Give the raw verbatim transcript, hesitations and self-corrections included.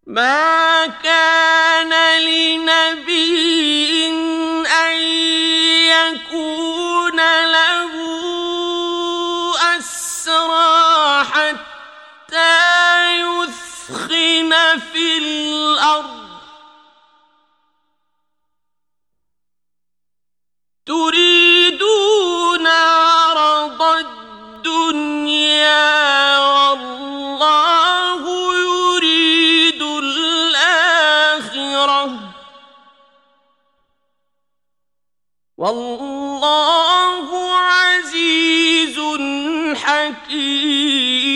ما كان لنبي أن يكون له أسرى حتى يثخن في الأرض تريدون عرض الدنيا والله يريد الآخرة والله عزيز حكيم.